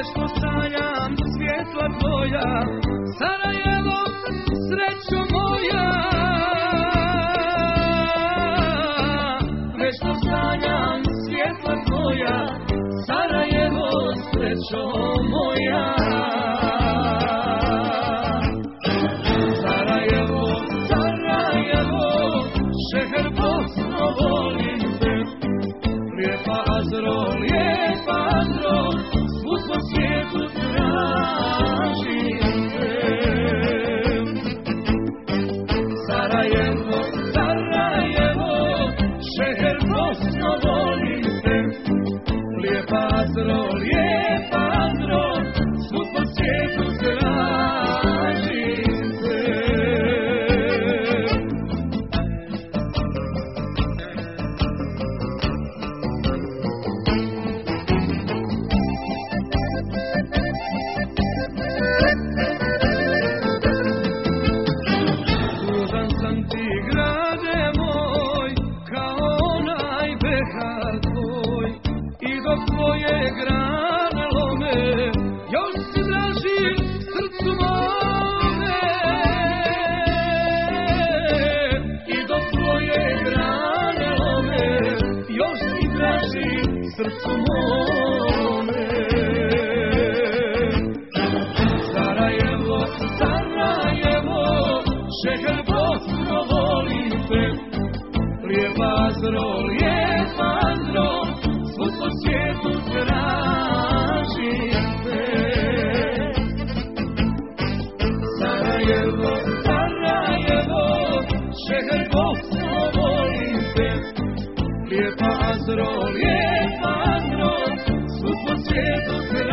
Vešto sanjam svjetla tvoja, Sarajevo, srećo moja. Vešto sanjam svjetla tvoja, Sarajevo, srećo moja. Sarajevo, Sarajevo, šeher Bosno, volim te. Lijepa Azro, lijepa Azro, svud po svijetu tražim te. Sarajevo, Sarajevo, šeher Bosno, volim te. Lijepa Azro, lijepa Azro, svud po svijetu tražim te. Dužan sam ti, grade moj, kao onaj behar tvoj, i dok tvoje grane lome, još si draži srcu mome. I dok tvoje grane lome, još si draži srcu mome. Sarajevo, Sarajevo, šeher Bosno, volim te. Lijepa Azro, lijepa Azro, svud po svijetu tražim te. Sarajevo, Sarajevo, šeher Bosno, volim te. Lijepa Azro, lijepa Azro, svud po svijetu tražim te.